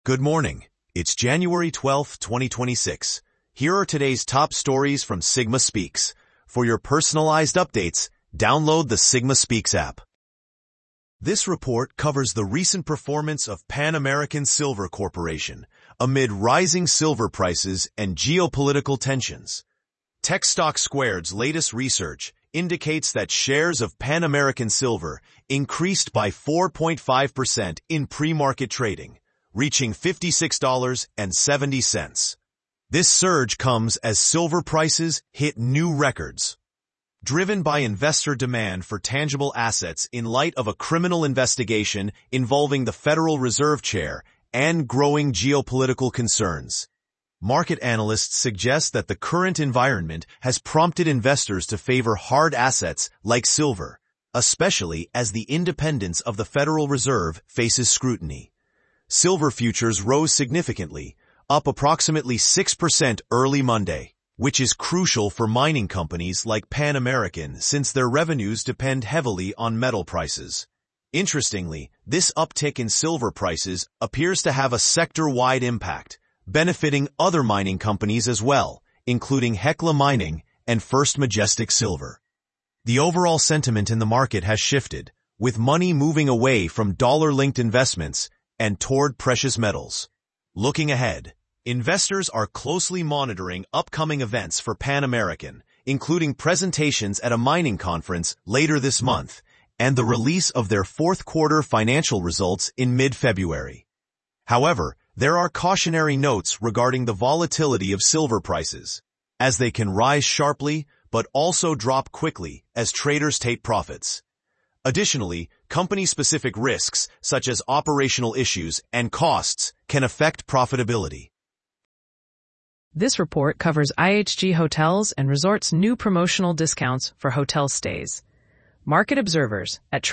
Good morning. It's January 12, 2026. Here are today's top stories from Sigma Speaks. For your personalized updates, download the Sigma Speaks app. This report covers the recent performance of Pan American Silver Corporation amid rising silver prices and geopolitical tensions. TechStock Squared's latest research indicates that shares of Pan American Silver increased by 4.5% in pre-market trading, reaching $56.70. This surge comes as silver prices hit new records. Driven by investor demand for tangible assets in light of a criminal investigation involving the Federal Reserve Chair and growing geopolitical concerns, market analysts suggest that the current environment has prompted investors to favor hard assets like silver, especially as the independence of the Federal Reserve faces scrutiny. Silver futures rose significantly, up approximately 6% early Monday, which is crucial for mining companies like Pan American since their revenues depend heavily on metal prices. Interestingly, this uptick in silver prices appears to have a sector-wide impact, benefiting other mining companies as well, including Hecla Mining and First Majestic Silver. The overall sentiment in the market has shifted, with money moving away from dollar-linked investments and toward precious metals. Looking ahead, investors are closely monitoring upcoming events for Pan American, including presentations at a mining conference later this month and the release of their fourth quarter financial results in mid-February. However, there are cautionary notes regarding the volatility of silver prices, as they can rise sharply but also drop quickly as traders take profits. Additionally, company-specific risks, such as operational issues and costs, can affect profitability. This report covers IHG Hotels and Resorts' new promotional discounts for hotel stays. Market observers at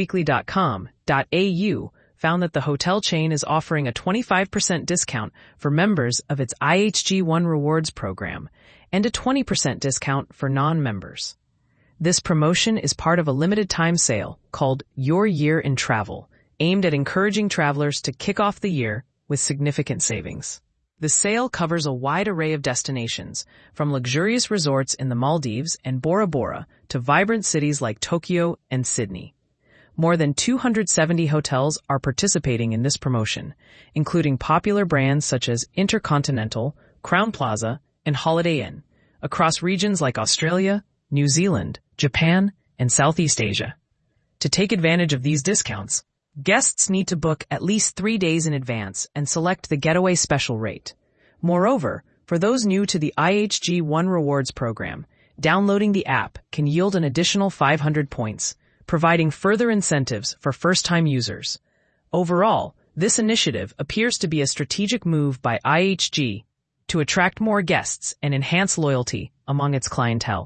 travelweekly.com.au found that the hotel chain is offering a 25% discount for members of its IHG One Rewards program and a 20% discount for non-members. This promotion is part of a limited-time sale called Your Year in Travel, aimed at encouraging travelers to kick off the year with significant savings. The sale covers a wide array of destinations, from luxurious resorts in the Maldives and Bora Bora to vibrant cities like Tokyo and Sydney. More than 270 hotels are participating in this promotion, including popular brands such as InterContinental, Crowne Plaza, and Holiday Inn, across regions like Australia, New Zealand, Japan, and Southeast Asia. To take advantage of these discounts, guests need to book at least 3 days in advance and select the Getaway Special rate. Moreover, for those new to the IHG One Rewards program, downloading the app can yield an additional 500 points, providing further incentives for first-time users. Overall, this initiative appears to be a strategic move by IHG to attract more guests and enhance loyalty among its clientele.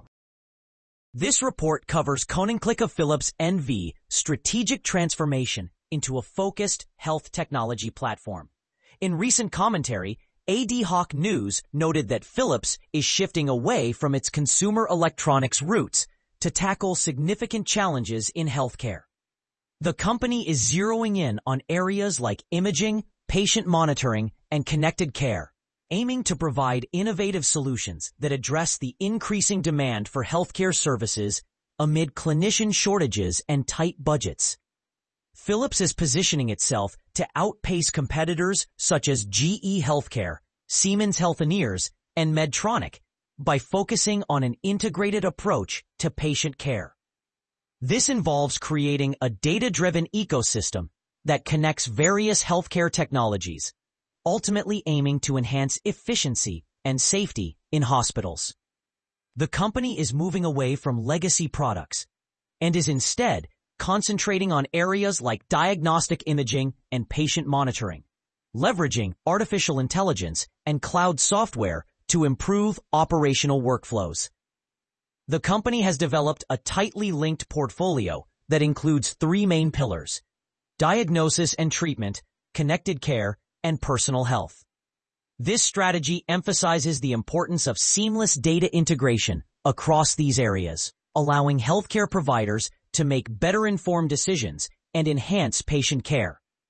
This report covers CohnClickePhillips NV strategic transformation into a focused health technology platform. In recent commentary, AD Hoc News noted that Philips is shifting away from its consumer electronics roots to tackle significant challenges in healthcare. The company is zeroing in on areas like imaging, patient monitoring, and connected care, aiming to provide innovative solutions that address the increasing demand for healthcare services amid clinician shortages and tight budgets. Philips is positioning itself to outpace competitors such as GE Healthcare, Siemens Healthineers, and Medtronic by focusing on an integrated approach to patient care. This involves creating a data-driven ecosystem that connects various healthcare technologies, ultimately aiming to enhance efficiency and safety in hospitals. The company is moving away from legacy products and is instead concentrating on areas like diagnostic imaging and patient monitoring, leveraging artificial intelligence and cloud software to improve operational workflows. The company has developed a tightly linked portfolio that includes 3 main pillars: diagnosis and treatment, connected care, and personal health. This strategy emphasizes the importance of seamless data integration across these areas, allowing healthcare providers to make better informed decisions and enhance patient care.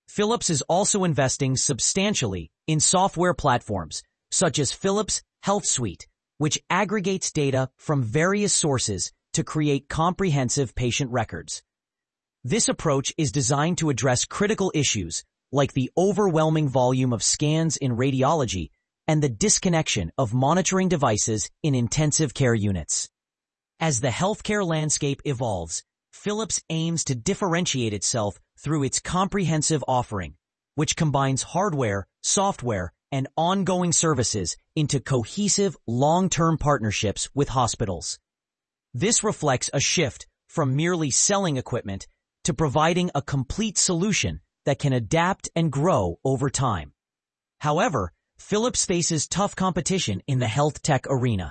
Philips is also investing substantially in software platforms, such as Philips HealthSuite, which aggregates data from various sources to create comprehensive patient records. This approach is designed to address critical issues like the overwhelming volume of scans in radiology and the disconnection of monitoring devices in intensive care units. As the healthcare landscape evolves, Philips aims to differentiate itself through its comprehensive offering, which combines hardware, software, and ongoing services into cohesive, long-term partnerships with hospitals. This reflects a shift from merely selling equipment to providing a complete solution that can adapt and grow over time. However, Philips faces tough competition in the health tech arena.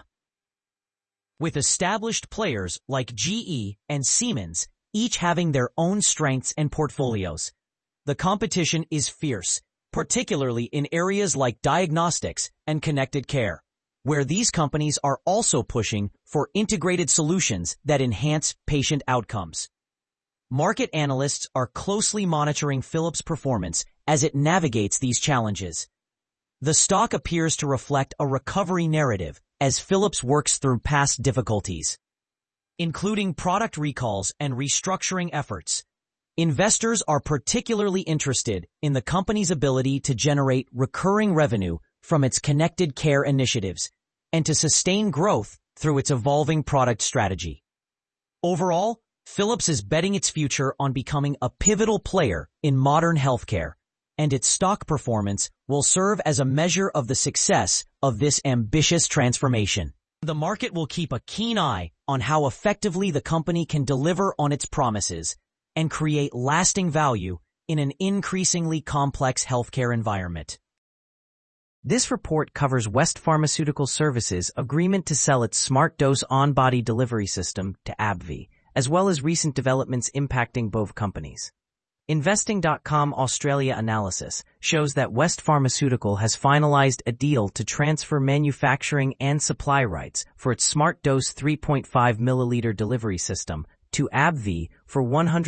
With established players like GE and Siemens, each having their own strengths and portfolios, the competition is fierce, particularly in areas like diagnostics and connected care, where these companies are also pushing for integrated solutions that enhance patient outcomes. Market analysts are closely monitoring Philips' performance as it navigates these challenges. The stock appears to reflect a recovery narrative as Philips works through past difficulties, including product recalls and restructuring efforts. Investors are particularly interested in the company's ability to generate recurring revenue from its connected care initiatives and to sustain growth through its evolving product strategy. Overall, Philips is betting its future on becoming a pivotal player in modern healthcare, and its stock performance will serve as a measure of the success of this ambitious transformation. The market will keep a keen eye on how effectively the company can deliver on its promises and create lasting value in an increasingly complex healthcare environment. This report covers West Pharmaceutical Services' agreement to sell its SmartDose on-body delivery system to AbbVie, as well as recent developments impacting both companies. Investing.com Australia analysis shows that West Pharmaceutical has finalized a deal to transfer manufacturing and supply rights for its SmartDose 3.5 milliliter delivery system to AbbVie for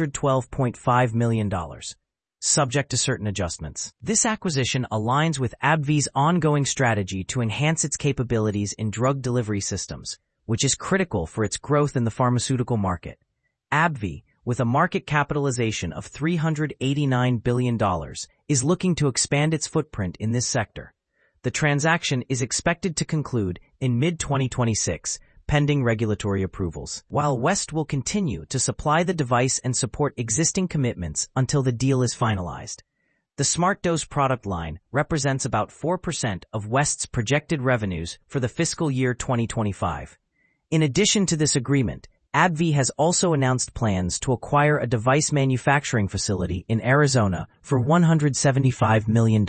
$112.5 million, subject to certain adjustments. This acquisition aligns with AbbVie's ongoing strategy to enhance its capabilities in drug delivery systems, which is critical for its growth in the pharmaceutical market. AbbVie, with a market capitalization of $389 billion, is looking to expand its footprint in this sector. The transaction is expected to conclude in mid-2026, pending regulatory approvals, while West will continue to supply the device and support existing commitments until the deal is finalized. The SmartDose product line represents about 4% of West's projected revenues for the fiscal year 2025. In addition to this agreement, AbbVie has also announced plans to acquire a device manufacturing facility in Arizona for $175 million.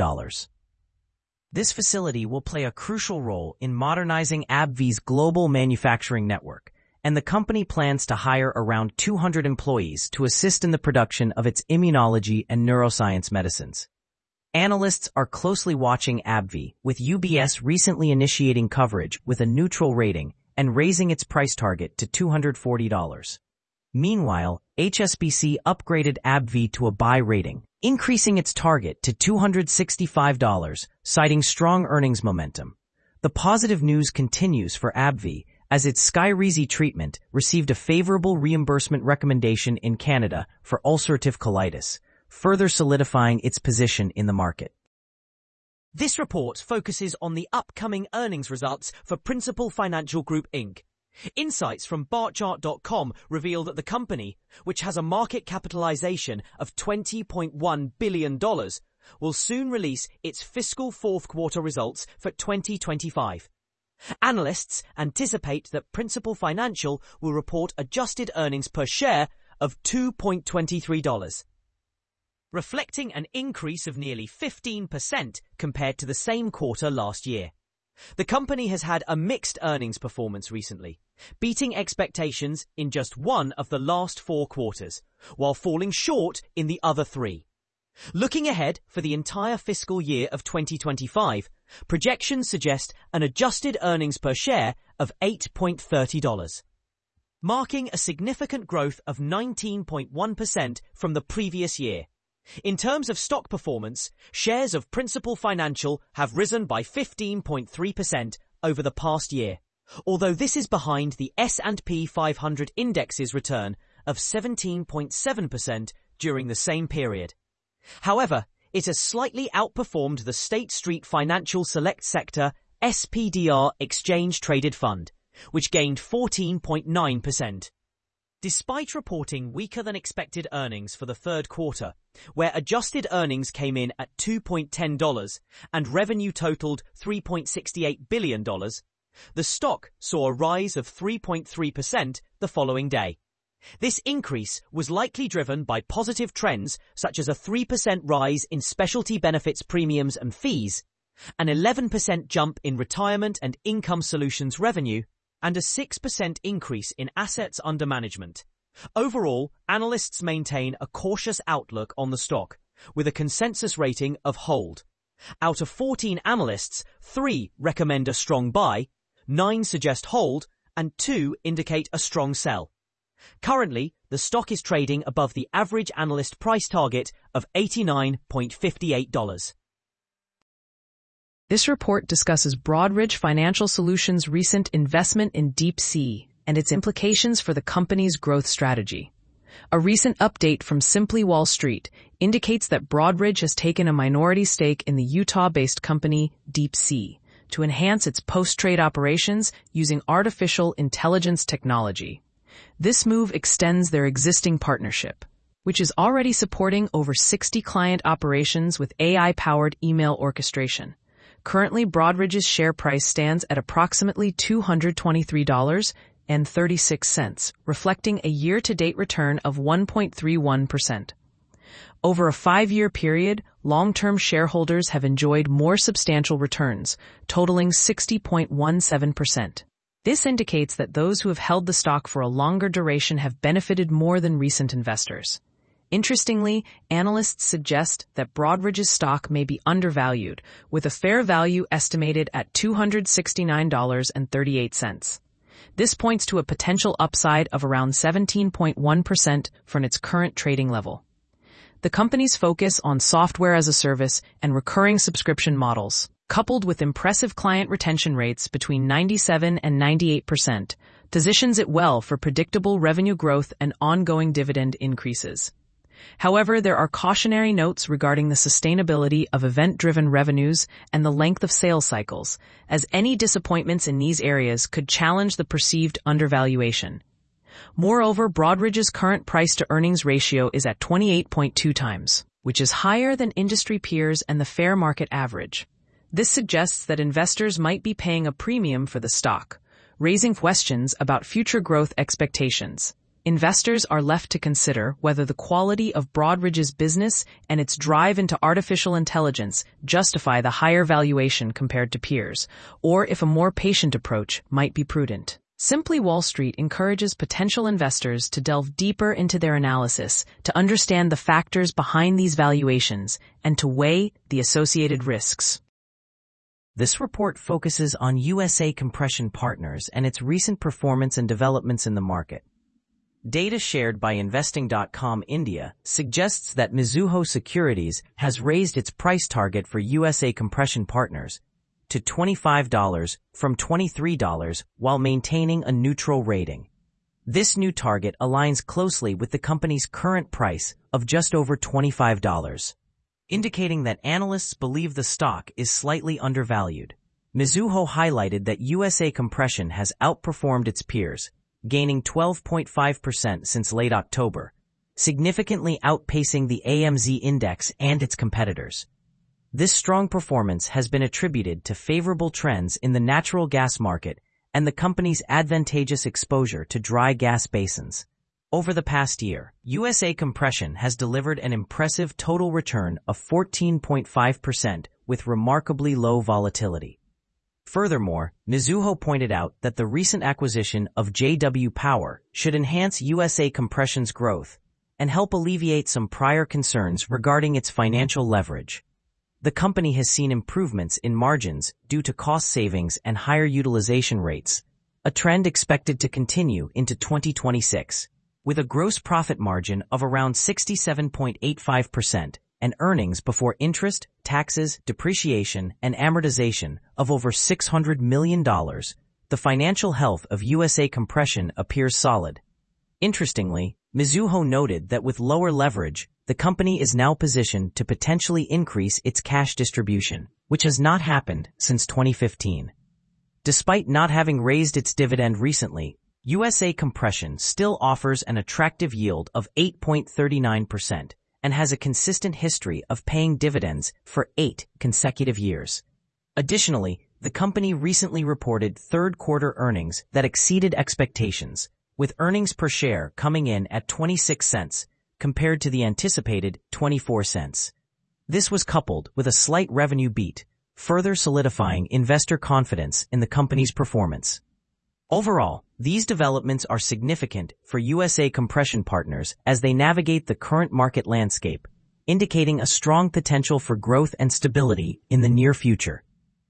This facility will play a crucial role in modernizing AbbVie's global manufacturing network, and the company plans to hire around 200 employees to assist in the production of its immunology and neuroscience medicines. Analysts are closely watching AbbVie, with UBS recently initiating coverage with a neutral rating and raising its price target to $240. Meanwhile, HSBC upgraded AbbVie to a buy rating, increasing its target to $265, citing strong earnings momentum. The positive news continues for AbbVie, as its Skyrizi treatment received a favorable reimbursement recommendation in Canada for ulcerative colitis, further solidifying its position in the market. This report focuses on the upcoming earnings results for Principal Financial Group Inc. Insights from Barchart.com reveal that the company, which has a market capitalization of $20.1 billion, will soon release its fiscal fourth quarter results for 2025. Analysts anticipate that Principal Financial will report adjusted earnings per share of $2.23. Reflecting an increase of nearly 15% compared to the same quarter last year. The company has had a mixed earnings performance recently, beating expectations in just one of the last 4 quarters, while falling short in the other 3. Looking ahead for the entire fiscal year of 2025, projections suggest an adjusted earnings per share of $8.30, marking a significant growth of 19.1% from the previous year. In terms of stock performance, shares of Principal Financial have risen by 15.3% over the past year, although this is behind the S&P 500 index's return of 17.7% during the same period. However, it has slightly outperformed the State Street Financial Select Sector SPDR Exchange-Traded Fund, which gained 14.9%. Despite reporting weaker-than-expected earnings for the third quarter, where adjusted earnings came in at $2.10 and revenue totaled $3.68 billion, the stock saw a rise of 3.3% the following day. This increase was likely driven by positive trends such as a 3% rise in specialty benefits premiums and fees, an 11% jump in retirement and income solutions revenue, and a 6% increase in assets under management. Overall, analysts maintain a cautious outlook on the stock, with a consensus rating of hold. Out of 14 analysts, 3 recommend a strong buy, 9 suggest hold, and 2 indicate a strong sell. Currently, the stock is trading above the average analyst price target of $89.58. This report discusses Broadridge Financial Solutions' recent investment in DeepSea and its implications for the company's growth strategy. A recent update from Simply Wall Street indicates that Broadridge has taken a minority stake in the Utah-based company DeepSea to enhance its post-trade operations using artificial intelligence technology. This move extends their existing partnership, which is already supporting over 60 client operations with AI-powered email orchestration. Currently, Broadridge's share price stands at approximately $223.36, reflecting a year-to-date return of 1.31%. Over a 5-year period, long-term shareholders have enjoyed more substantial returns, totaling 60.17%. This indicates that those who have held the stock for a longer duration have benefited more than recent investors. Interestingly, analysts suggest that Broadridge's stock may be undervalued, with a fair value estimated at $269.38. This points to a potential upside of around 17.1% from its current trading level. The company's focus on software as a service and recurring subscription models, coupled with impressive client retention rates between 97 and 98%, positions it well for predictable revenue growth and ongoing dividend increases. However, there are cautionary notes regarding the sustainability of event-driven revenues and the length of sales cycles, as any disappointments in these areas could challenge the perceived undervaluation. Moreover, Broadridge's current price-to-earnings ratio is at 28.2 times, which is higher than industry peers and the fair market average. This suggests that investors might be paying a premium for the stock, raising questions about future growth expectations. Investors are left to consider whether the quality of Broadridge's business and its drive into artificial intelligence justify the higher valuation compared to peers, or if a more patient approach might be prudent. Simply Wall Street encourages potential investors to delve deeper into their analysis to understand the factors behind these valuations and to weigh the associated risks. This report focuses on USA Compression Partners and its recent performance and developments in the market. Data shared by Investing.com India suggests that Mizuho Securities has raised its price target for USA Compression Partners to $25 from $23 while maintaining a neutral rating. This new target aligns closely with the company's current price of just over $25, indicating that analysts believe the stock is slightly undervalued. Mizuho highlighted that USA Compression has outperformed its peers, gaining 12.5% since late October, significantly outpacing the AMZ index and its competitors. This strong performance has been attributed to favorable trends in the natural gas market and the company's advantageous exposure to dry gas basins. Over the past year, USA Compression has delivered an impressive total return of 14.5% with remarkably low volatility. Furthermore, Mizuho pointed out that the recent acquisition of JW Power should enhance USA Compression's growth and help alleviate some prior concerns regarding its financial leverage. The company has seen improvements in margins due to cost savings and higher utilization rates, a trend expected to continue into 2026. with a gross profit margin of around 67.85% and earnings before interest, taxes, depreciation, and amortization of over $600 million. The financial health of USA Compression appears solid. Interestingly, Mizuho noted that with lower leverage, the company is now positioned to potentially increase its cash distribution, which has not happened since 2015. Despite not having raised its dividend recently, USA Compression still offers an attractive yield of 8.39% and has a consistent history of paying dividends for 8 consecutive years. Additionally, the company recently reported third-quarter earnings that exceeded expectations, with earnings per share coming in at 26 cents compared to the anticipated 24 cents. This was coupled with a slight revenue beat, further solidifying investor confidence in the company's performance. Overall, these developments are significant for USA Compression Partners as they navigate the current market landscape, indicating a strong potential for growth and stability in the near future.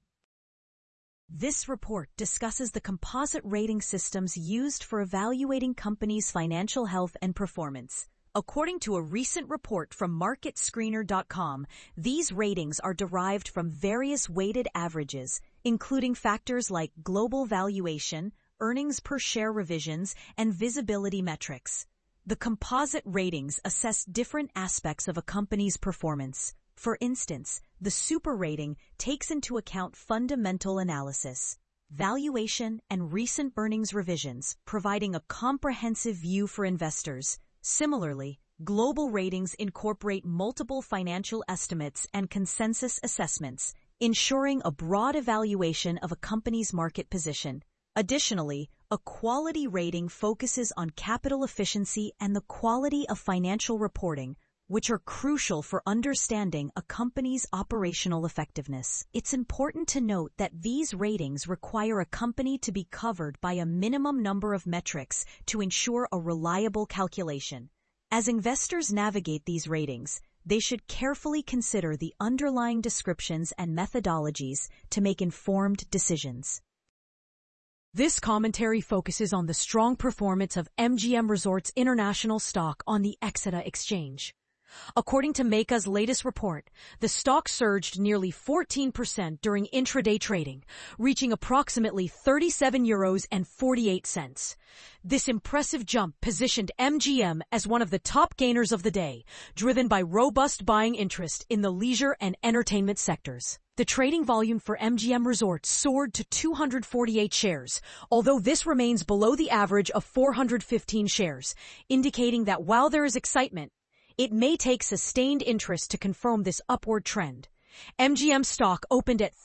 This report discusses the composite rating systems used for evaluating companies' financial health and performance. According to a recent report from MarketScreener.com, these ratings are derived from various weighted averages, including factors like global valuation, earnings per share revisions, and visibility metrics. The composite ratings assess different aspects of a company's performance. For instance, the super rating takes into account fundamental analysis, valuation, and recent earnings revisions, providing a comprehensive view for investors. Similarly, global ratings incorporate multiple financial estimates and consensus assessments, ensuring a broad evaluation of a company's market position. Additionally, a quality rating focuses on capital efficiency and the quality of financial reporting, which are crucial for understanding a company's operational effectiveness. It's important to note that these ratings require a company to be covered by a minimum number of metrics to ensure a reliable calculation. As investors navigate these ratings, they should carefully consider the underlying descriptions and methodologies to make informed decisions. This commentary focuses on the strong performance of MGM Resorts International stock on the Exeter Exchange. According to Meika's latest report, the stock surged nearly 14% during intraday trading, reaching approximately €37.48. This impressive jump positioned MGM as one of the top gainers of the day, driven by robust buying interest in the leisure and entertainment sectors. The trading volume for MGM Resorts soared to 248 shares, although this remains below the average of 415 shares, indicating that while there is excitement, it may take sustained interest to confirm this upward trend. MGM stock opened at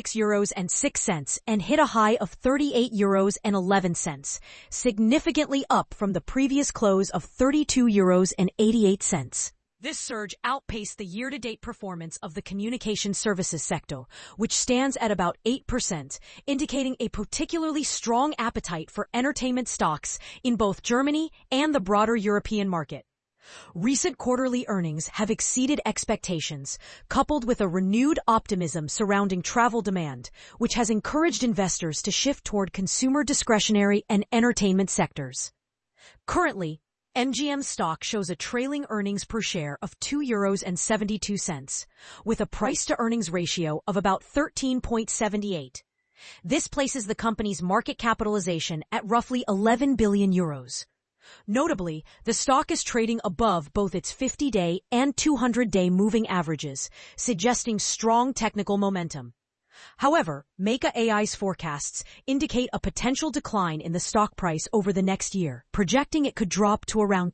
€36.06 and hit a high of €38.11, significantly up from the previous close of €32.88. This surge outpaced the year-to-date performance of the communication services sector, which stands at about 8%, indicating a particularly strong appetite for entertainment stocks in both Germany and the broader European market. Recent quarterly earnings have exceeded expectations, coupled with a renewed optimism surrounding travel demand, which has encouraged investors to shift toward consumer discretionary and entertainment sectors. Currently, MGM stock shows a trailing earnings per share of €2.72, with a price-to-earnings ratio of about 13.78. This places the company's market capitalization at roughly €11 billion. Notably, the stock is trading above both its 50-day and 200-day moving averages, suggesting strong technical momentum. However, Meika AI's forecasts indicate a potential decline in the stock price over the next year, projecting it could drop to around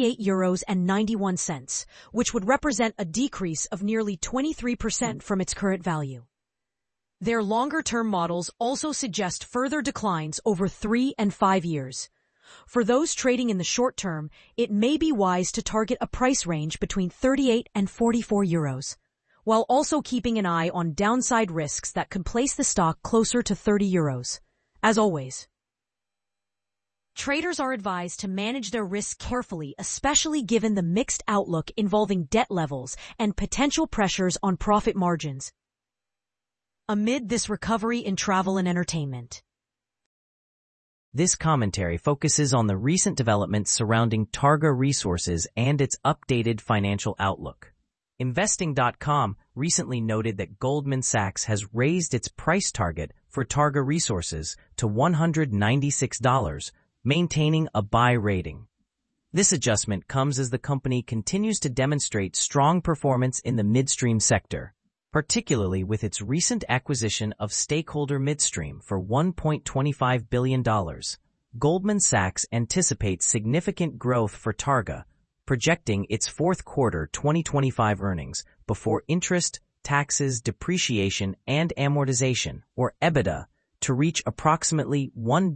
€28.91, which would represent a decrease of nearly 23% from its current value. Their longer-term models also suggest further declines over 3 and 5 years. For those trading in the short term, it may be wise to target a price range between 38 and 44 euros, while also keeping an eye on downside risks that could place the stock closer to 30 euros. As always, traders are advised to manage their risk carefully, especially given the mixed outlook involving debt levels and potential pressures on profit margins amid this recovery in travel and entertainment. This commentary focuses on the recent developments surrounding Targa Resources and its updated financial outlook. Investing.com recently noted that Goldman Sachs has raised its price target for Targa Resources to $196, maintaining a buy rating. This adjustment comes as the company continues to demonstrate strong performance in the midstream sector, particularly with its recent acquisition of Stakeholder Midstream for $1.25 billion. Goldman Sachs anticipates significant growth for Targa, projecting its fourth quarter 2025 earnings before interest, taxes, depreciation, and amortization, or EBITDA, to reach approximately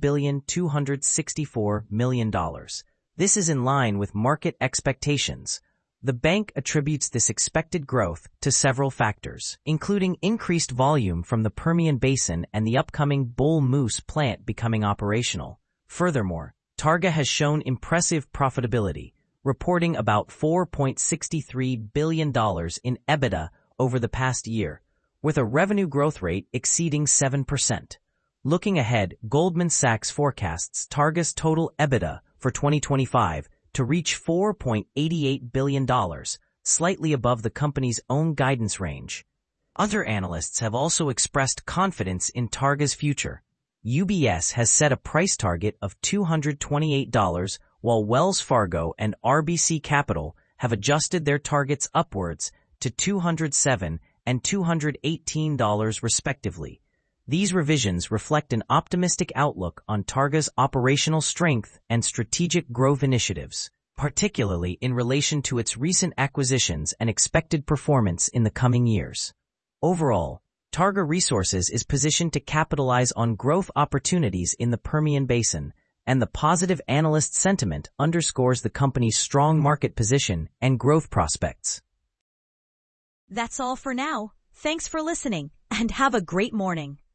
$1,264 million. This is in line with market expectations. The bank attributes this expected growth to several factors, including increased volume from the Permian Basin and the upcoming Bull Moose plant becoming operational. Furthermore, Targa has shown impressive profitability, reporting about $4.63 billion in EBITDA over the past year, with a revenue growth rate exceeding 7%. Looking ahead, Goldman Sachs forecasts Targa's total EBITDA for 2025 to reach $4.88 billion, slightly above the company's own guidance range. Other analysts have also expressed confidence in Targa's future. UBS has set a price target of $228, while Wells Fargo and RBC Capital have adjusted their targets upwards to $207 and $218 respectively. These revisions reflect an optimistic outlook on Targa's operational strength and strategic growth initiatives, particularly in relation to its recent acquisitions and expected performance in the coming years. Overall, Targa Resources is positioned to capitalize on growth opportunities in the Permian Basin, and the positive analyst sentiment underscores the company's strong market position and growth prospects. That's all for now. Thanks for listening, and have a great morning.